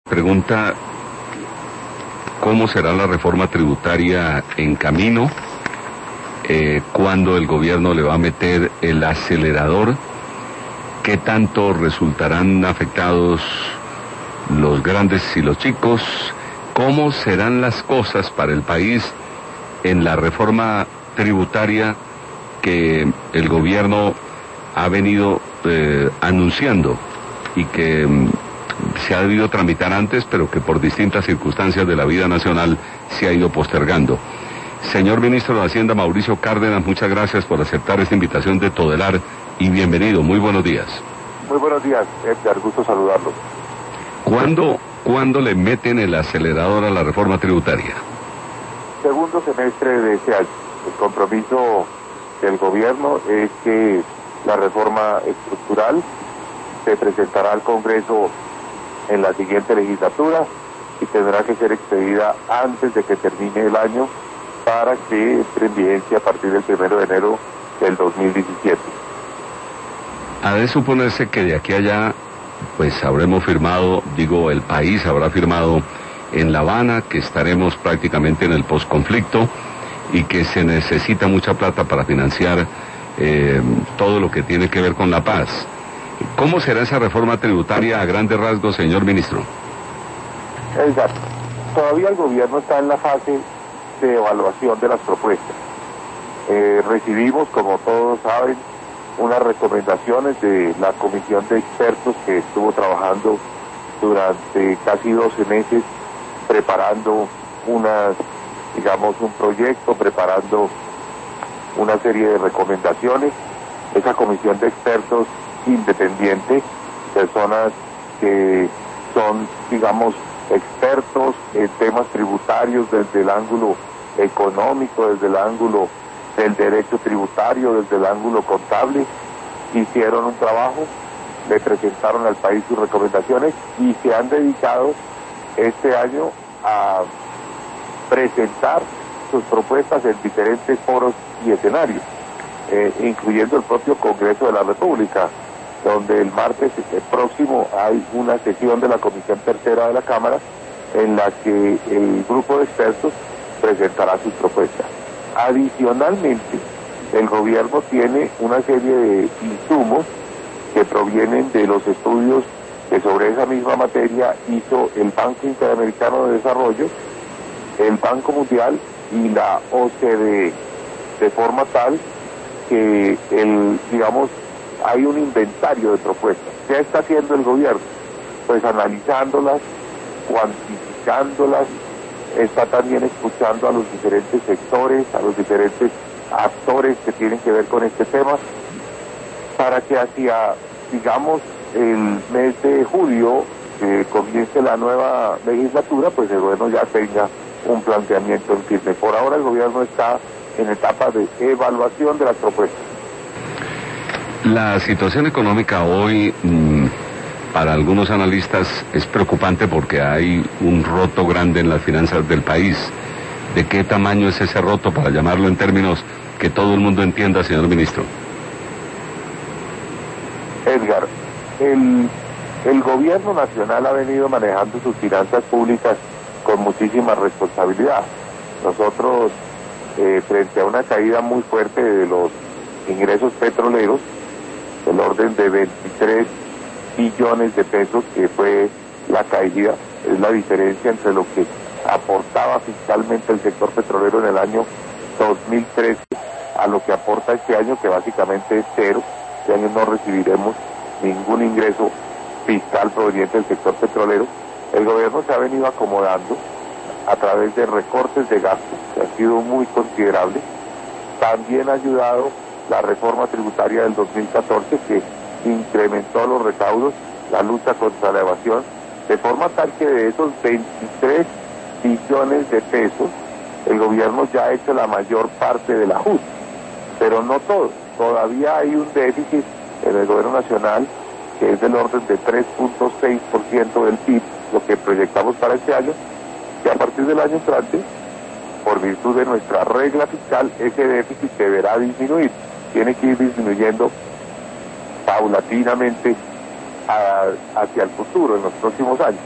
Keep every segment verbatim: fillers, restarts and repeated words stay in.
Pregunta, ¿cómo será la reforma tributaria en camino? Eh, ¿Cuándo el gobierno le va a meter el acelerador? ¿Qué tanto resultarán afectados los grandes y los chicos? ¿Cómo serán las cosas para el país en la reforma tributaria que el gobierno ha venido eh, anunciando y que mm, se ha debido tramitar antes, pero que por distintas circunstancias de la vida nacional se ha ido postergando? Señor Ministro de Hacienda, Mauricio Cárdenas, muchas gracias por aceptar esta invitación de Todelar y bienvenido. Muy buenos días. Muy buenos días, Edgar, gusto saludarlo. ¿Cuándo, ¿Cuándo le meten el acelerador a la reforma tributaria? Segundo semestre de este año. El compromiso del gobierno es que la reforma estructural se presentará al Congreso en la siguiente legislatura y tendrá que ser expedida antes de que termine el año para que entre en vigencia a partir del primero de enero del dos mil diecisiete. Ha de suponerse que de aquí a allá, pues habremos firmado, digo, el país habrá firmado en La Habana, que estaremos prácticamente en el posconflicto y que se necesita mucha plata para financiar eh, todo lo que tiene que ver con la paz. ¿Cómo será esa reforma tributaria a grandes rasgos, señor ministro? Exacto. Todavía el gobierno está en la fase de evaluación de las propuestas. Eh, recibimos, como todos saben, unas recomendaciones de la comisión de expertos que estuvo trabajando durante casi doce meses preparando unas, digamos, un proyecto, preparando una serie de recomendaciones. Esa comisión de expertos independiente, personas que son, digamos, expertos en temas tributarios desde el ángulo económico, desde el ángulo del derecho tributario, desde el ángulo contable, hicieron un trabajo, le presentaron al país sus recomendaciones y se han dedicado este año a presentar sus propuestas en diferentes foros y escenarios, eh, incluyendo el propio Congreso de la República, donde el martes próximo hay una sesión de la Comisión Tercera de la Cámara en la que el grupo de expertos presentará sus propuestas. Adicionalmente, el gobierno tiene una serie de insumos que provienen de los estudios que sobre esa misma materia hizo el Banco Interamericano de Desarrollo, el Banco Mundial y la O C D E, de forma tal que el, digamos, hay un inventario de propuestas. ¿Qué está haciendo el gobierno? Pues analizándolas, cuantificándolas, está también escuchando a los diferentes sectores, a los diferentes actores que tienen que ver con este tema, para que hacia, digamos, el mes de julio, que comience la nueva legislatura, pues el gobierno ya tenga un planteamiento en firme. Por ahora el gobierno está en etapa de evaluación de las propuestas. La situación económica hoy, mmm, para algunos analistas, es preocupante porque hay un roto grande en las finanzas del país. ¿De qué tamaño es ese roto, para llamarlo en términos que todo el mundo entienda, señor ministro? Edgar, el, el gobierno nacional ha venido manejando sus finanzas públicas con muchísima responsabilidad. Nosotros, eh, frente a una caída muy fuerte de los ingresos petroleros, del orden de veintitrés billones de pesos, que fue la caída, es la diferencia entre lo que aportaba fiscalmente el sector petrolero en el año dos mil trece a lo que aporta este año, que básicamente es cero. Este año no recibiremos ningún ingreso fiscal proveniente del sector petrolero. El gobierno se ha venido acomodando a través de recortes de gastos, que ha sido muy considerable. También ha ayudado la reforma tributaria del dos mil catorce, que incrementó los recaudos, la lucha contra la evasión, de forma tal que de esos veintitrés billones de pesos, el gobierno ya ha hecho la mayor parte del ajuste, pero no todo. Todavía hay un déficit en el gobierno nacional que es del orden de tres punto seis por ciento del P I B, lo que proyectamos para este año, que a partir del año entrante, por virtud de nuestra regla fiscal, ese déficit deberá disminuir. Tiene que ir disminuyendo paulatinamente a, hacia el futuro, en los próximos años.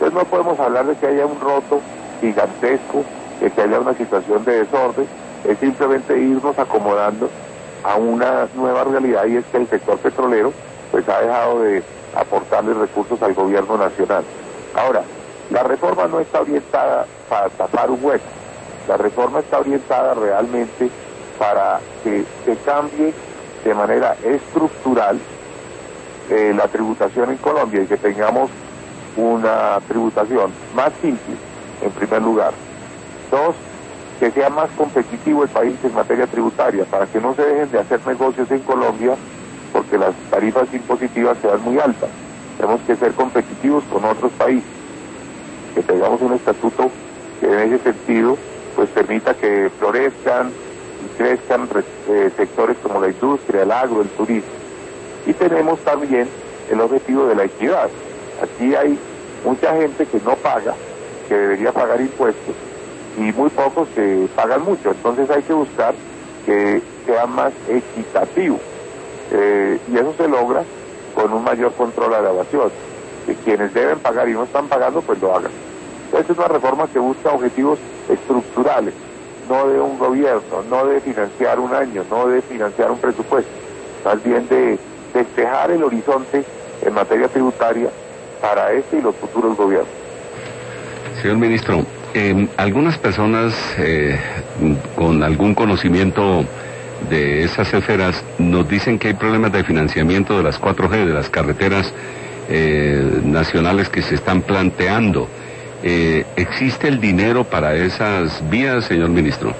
Entonces no podemos hablar de que haya un roto gigantesco, de que haya una situación de desorden, es simplemente irnos acomodando a una nueva realidad, y es que el sector petrolero pues ha dejado de aportarle recursos al gobierno nacional. Ahora, la reforma no está orientada para tapar un hueco, la reforma está orientada realmente para que se cambie de manera estructural eh, la tributación en Colombia y que tengamos una tributación más simple, en primer lugar. Dos, que sea más competitivo el país en materia tributaria, para que no se dejen de hacer negocios en Colombia porque las tarifas impositivas quedan muy altas. Tenemos que ser competitivos con otros países, que tengamos un estatuto que en ese sentido pues permita que florezcan y crezcan eh, sectores como la industria, el agro, el turismo. Y tenemos también el objetivo de la equidad. Aquí hay mucha gente que no paga, que debería pagar impuestos, y muy pocos que pagan mucho. Entonces hay que buscar que sea más equitativo. Eh, y eso se logra con un mayor control a la evasión. Que quienes deben pagar y no están pagando, pues lo hagan. Esta es una reforma que busca objetivos estructurales, no de un gobierno, no de financiar un año, no de financiar un presupuesto, más bien de despejar el horizonte en materia tributaria para este y los futuros gobiernos. Señor ministro, eh, algunas personas eh, con algún conocimiento de esas esferas nos dicen que hay problemas de financiamiento de las cuatro G, de las carreteras eh, nacionales que se están planteando. Eh, ¿Existe el dinero para esas vías, señor ministro?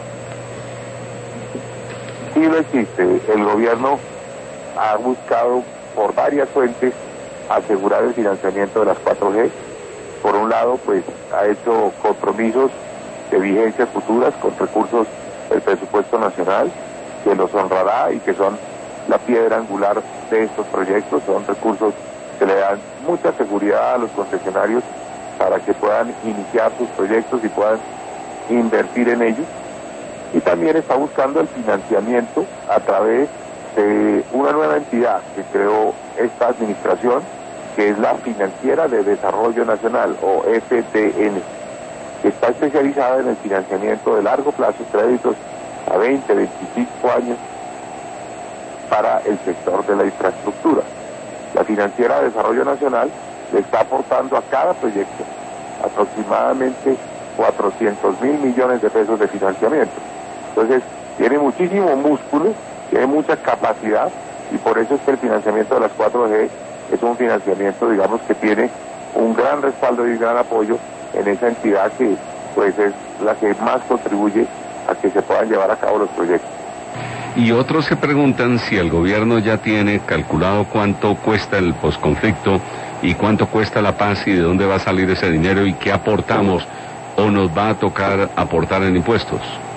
Sí, lo existe. El gobierno ha buscado por varias fuentes asegurar el financiamiento de las cuatro G. Por un lado, pues ha hecho compromisos de vigencias futuras con recursos del presupuesto nacional, que los honrará y que son la piedra angular de estos proyectos. Son recursos que le dan mucha seguridad a los concesionarios para que puedan iniciar sus proyectos y puedan invertir en ellos. Y también está buscando el financiamiento a través de una nueva entidad que creó esta administración, que es la Financiera de Desarrollo Nacional, o F D N, que está especializada en el financiamiento de largo plazo, créditos a veinte, veinticinco años para el sector de la infraestructura. La Financiera de Desarrollo Nacional le está aportando a cada proyecto aproximadamente cuatrocientos mil millones de pesos de financiamiento. Entonces, tiene muchísimo músculo, tiene mucha capacidad, y por eso es que el financiamiento de las cuatro G es un financiamiento, digamos, que tiene un gran respaldo y un gran apoyo en esa entidad que pues es la que más contribuye a que se puedan llevar a cabo los proyectos. Y otros se preguntan si el gobierno ya tiene calculado cuánto cuesta el posconflicto y cuánto cuesta la paz y de dónde va a salir ese dinero y qué aportamos o nos va a tocar aportar en impuestos.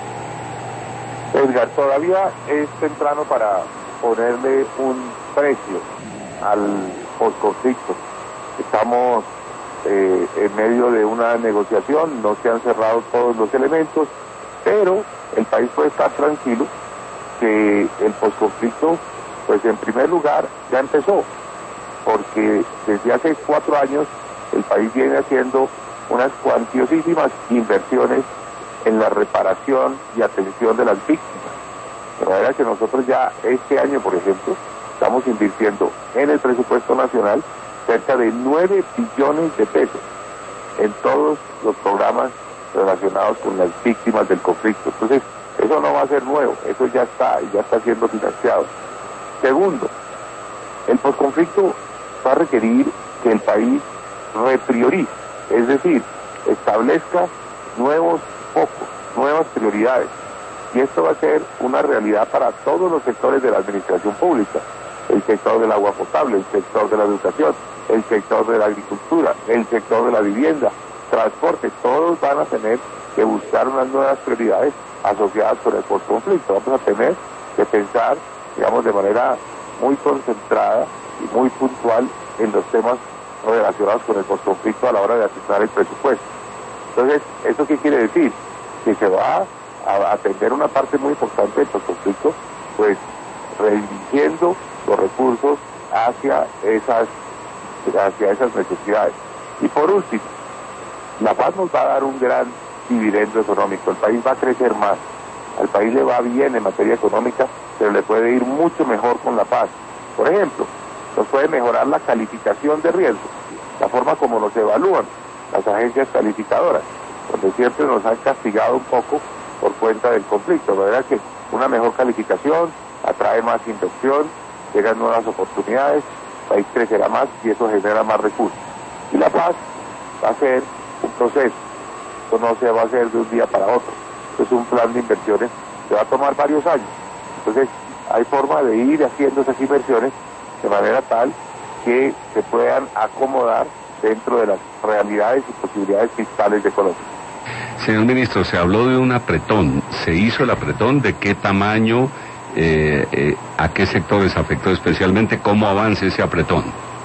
Edgar, todavía es temprano para ponerle un precio al posconflicto. Estamos eh, en medio de una negociación, no se han cerrado todos los elementos, pero el país puede estar tranquilo que el posconflicto, pues en primer lugar, ya empezó, porque desde hace cuatro años el país viene haciendo unas cuantiosísimas inversiones en la reparación y atención de las víctimas. De manera que nosotros ya este año, por ejemplo, estamos invirtiendo en el presupuesto nacional cerca de nueve billones de pesos en todos los programas relacionados con las víctimas del conflicto. Entonces, eso no va a ser nuevo, eso ya está, y ya está siendo financiado. Segundo, el posconflicto va a requerir que el país repriorice, es decir, establezca nuevos focos, nuevas prioridades. Y esto va a ser una realidad para todos los sectores de la administración pública: el sector del agua potable, el sector de la educación, el sector de la agricultura, el sector de la vivienda, transporte. Todos van a tener que buscar unas nuevas prioridades asociadas con el posconflicto. Vamos a tener que pensar, digamos, de manera muy concentrada y muy puntual en los temas relacionados con el posconflicto a la hora de asignar el presupuesto. Entonces, ¿eso qué quiere decir? Que se va a atender una parte muy importante del posconflicto, pues redirigiendo los recursos hacia esas, hacia esas necesidades. Y por último, La paz nos va a dar un gran dividendo económico, el país va a crecer más, al país le va bien en materia económica, pero le puede ir mucho mejor con la paz. Por ejemplo, nos puede mejorar la calificación de riesgo, la forma como nos evalúan las agencias calificadoras, donde siempre nos han castigado un poco por cuenta del conflicto. La verdad que una mejor calificación atrae más inversión, llegan nuevas oportunidades, el país crecerá más y eso genera más recursos. Y la paz va a ser un proceso, esto no se va a hacer de un día para otro, esto es un plan de inversiones que va a tomar varios años. Entonces hay forma de ir haciendo esas inversiones de manera tal que se puedan acomodar dentro de las realidades y posibilidades fiscales de Colombia. Señor ministro, se habló de un apretón. ¿Se hizo el apretón? ¿De qué tamaño? Eh, eh, ¿A qué sectores afectó especialmente? ¿Cómo avanza ese apretón?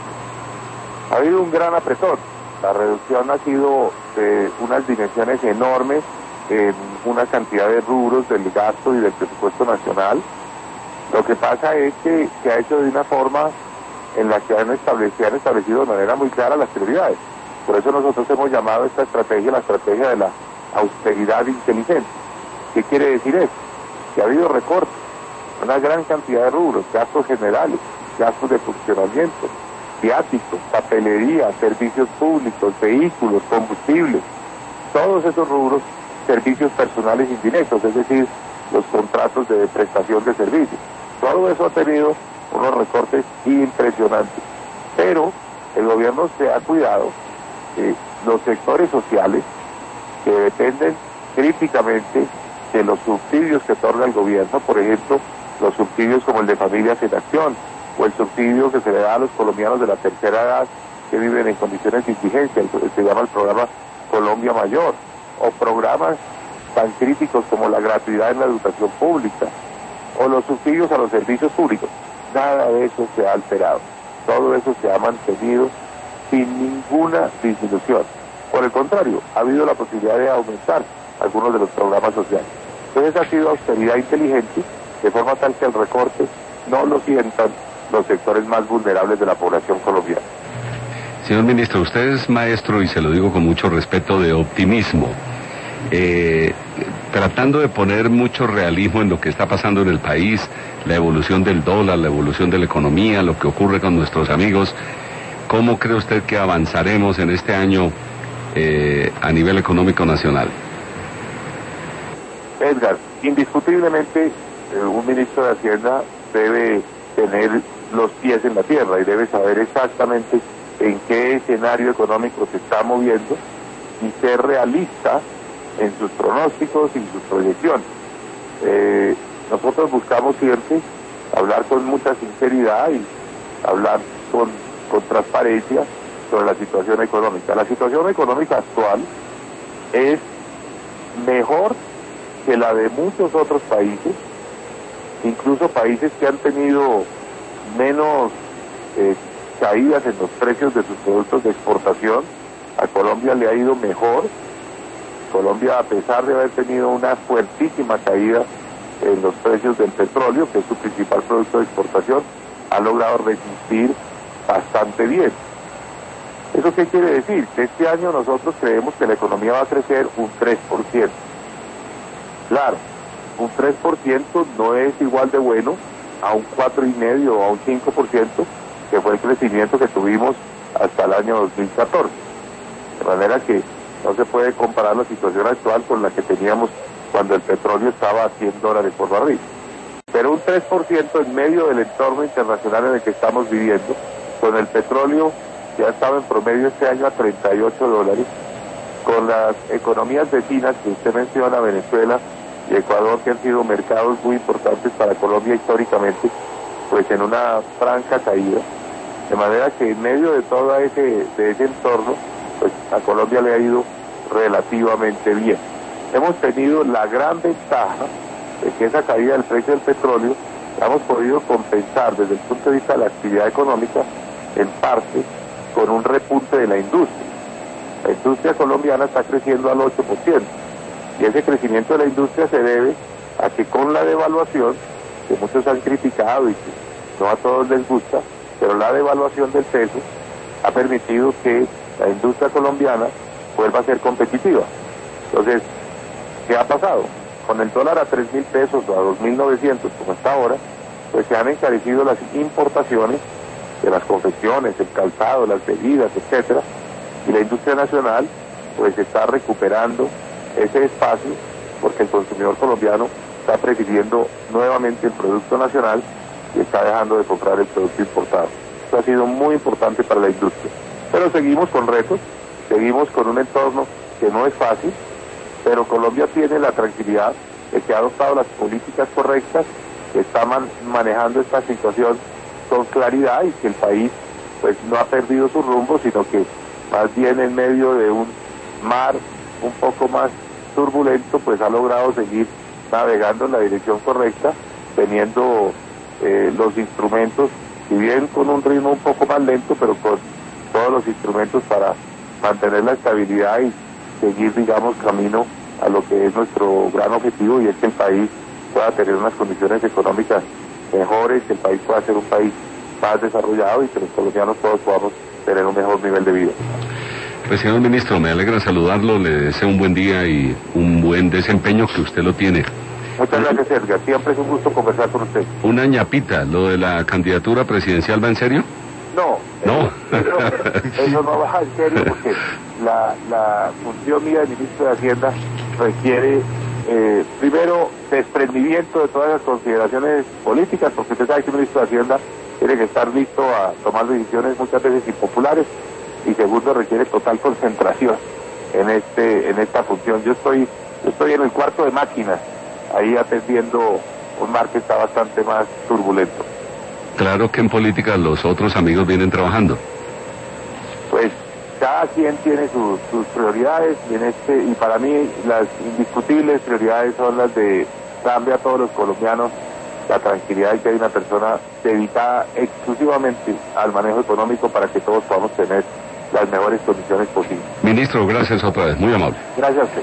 Ha habido un gran apretón. La reducción ha sido de unas dimensiones enormes en una cantidad de rubros del gasto y del presupuesto nacional. Lo que pasa es que se ha hecho de una forma en la que han establecido, han establecido de manera muy clara las prioridades. Por eso nosotros hemos llamado a esta estrategia la estrategia de la austeridad inteligente. ¿Qué quiere decir eso? Que ha habido recortes, una gran cantidad de rubros, gastos generales, gastos de funcionamiento, viáticos, papelería, servicios públicos, vehículos, combustibles, todos esos rubros, servicios personales indirectos, es decir, los contratos de prestación de servicios. Todo eso ha tenido unos recortes impresionantes, pero el gobierno se ha cuidado de los sectores sociales que dependen críticamente de los subsidios que otorga el gobierno, por ejemplo, los subsidios como el de Familias en Acción, o el subsidio que se le da a los colombianos de la tercera edad que viven en condiciones de indigencia, el que se llama el programa Colombia Mayor, o programas tan críticos como la gratuidad en la educación pública, o los subsidios a los servicios públicos. Nada de eso se ha alterado, todo eso se ha mantenido sin ninguna disminución. Por el contrario, ha habido la posibilidad de aumentar algunos de los programas sociales. Entonces ha sido austeridad inteligente, de forma tal que el recorte no lo sientan los sectores más vulnerables de la población colombiana. Señor ministro, usted es maestro, y se lo digo con mucho respeto, de optimismo, eh, tratando de poner mucho realismo en lo que está pasando en el país, la evolución del dólar, la evolución de la economía, lo que ocurre con nuestros amigos. ¿Cómo cree usted que avanzaremos en este año eh, a nivel económico nacional? Edgar, indiscutiblemente eh, un ministro de Hacienda debe tener los pies en la tierra y debe saber exactamente en qué escenario económico se está moviendo y ser realista en sus pronósticos y sus proyecciones. Eh, nosotros buscamos siempre hablar con mucha sinceridad y hablar con, con transparencia sobre la situación económica. La situación económica actual es mejor que la de muchos otros países, incluso países que han tenido menos eh, caídas en los precios de sus productos de exportación. A Colombia le ha ido mejor. Colombia, a pesar de haber tenido una fuertísima caída en los precios del petróleo, que es su principal producto de exportación, ha logrado resistir bastante bien. ¿Eso qué quiere decir? Que este año nosotros creemos que la economía va a crecer un tres por ciento. Claro, un tres por ciento no es igual de bueno a un cuatro coma cinco por ciento o a un cinco por ciento, que fue el crecimiento que tuvimos hasta el año dos mil catorce. De manera que no se puede comparar la situación actual con la que teníamos cuando el petróleo estaba a cien dólares por barril. Pero un tres por ciento en medio del entorno internacional en el que estamos viviendo, con el petróleo que ha estado en promedio este año a treinta y ocho dólares, con las economías vecinas que usted menciona, Venezuela y Ecuador, que han sido mercados muy importantes para Colombia históricamente, pues en una franca caída. De manera que en medio de todo ese, de ese entorno, pues a Colombia le ha ido relativamente bien. Hemos tenido la gran ventaja de que esa caída del precio del petróleo la hemos podido compensar desde el punto de vista de la actividad económica, en parte con un repunte de la industria. La industria colombiana está creciendo al ocho por ciento, y ese crecimiento de la industria se debe a que con la devaluación, que muchos han criticado y que no a todos les gusta, pero la devaluación del peso ha permitido que la industria colombiana vuelva a ser competitiva. Entonces, ¿qué ha pasado? Con el dólar a tres mil pesos o a dos mil novecientos como está ahora, pues se han encarecido las importaciones de las confecciones, el calzado, las bebidas, etcétera, y la industria nacional pues está recuperando ese espacio porque el consumidor colombiano está prefiriendo nuevamente el producto nacional y está dejando de comprar el producto importado. Esto ha sido muy importante para la industria. Pero seguimos con retos, seguimos con un entorno que no es fácil, pero Colombia tiene la tranquilidad de que ha adoptado las políticas correctas, que está man manejando esta situación con claridad y que el país pues no ha perdido su rumbo, sino que más bien en medio de un mar un poco más turbulento, pues ha logrado seguir navegando en la dirección correcta, teniendo eh, los instrumentos, si bien con un ritmo un poco más lento, pero con todos los instrumentos para mantener la estabilidad y seguir, digamos, camino a lo que es nuestro gran objetivo, y es que el país pueda tener unas condiciones económicas mejores, que el país pueda ser un país más desarrollado y que los colombianos todos podamos tener un mejor nivel de vida. Pues señor ministro, me alegra saludarlo, le deseo un buen día y un buen desempeño, que usted lo tiene. Muchas gracias, Edgar, siempre es un gusto conversar con usted. Una ñapita, ¿lo de la candidatura presidencial va en serio? No, no, eso, eso no va en serio porque la, la función mía de ministro de Hacienda requiere eh, primero desprendimiento de todas las consideraciones políticas, porque usted sabe que el ministro de Hacienda tiene que estar listo a tomar decisiones muchas veces impopulares, y segundo requiere total concentración en este en esta función. Yo estoy yo estoy en el cuarto de máquinas, ahí atendiendo un mar que está bastante más turbulento. Claro que en política los otros amigos vienen trabajando. Pues cada quien tiene sus, sus prioridades, y en este y para mí las indiscutibles prioridades son las de darle a todos los colombianos la tranquilidad de que hay una persona dedicada exclusivamente al manejo económico para que todos podamos tener las mejores condiciones posibles. Ministro, gracias otra vez, muy amable. Gracias a usted.